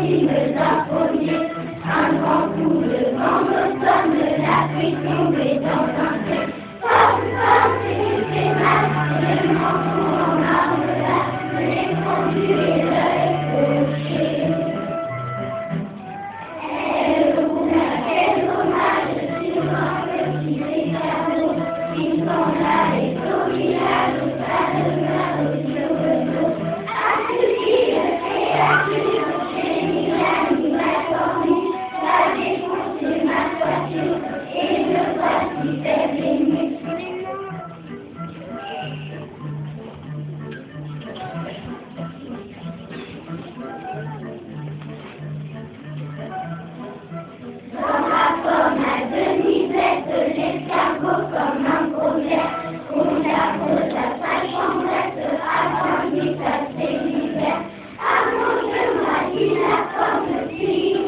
qui me l'a prôné. Un grand coup de vent me sonne, la pluie tombée dans un ciel. Comme c'est mal, je m'en fous en marmelade, les fondus et l'œil couché. Quel dommage sur un petit ricaneau, qui s'en allait au village, pas de main sur le dos. À celui de créature, j'ai mis l'animal cornu, ça défoncé ma voiture, et me voici pervenu. Dans ma pomme à demi-veste, l'escargot comme un proverbe, on appose à sa chambrette, avant lui passer l'hiver. Allonge-moi, dit la pomme, puis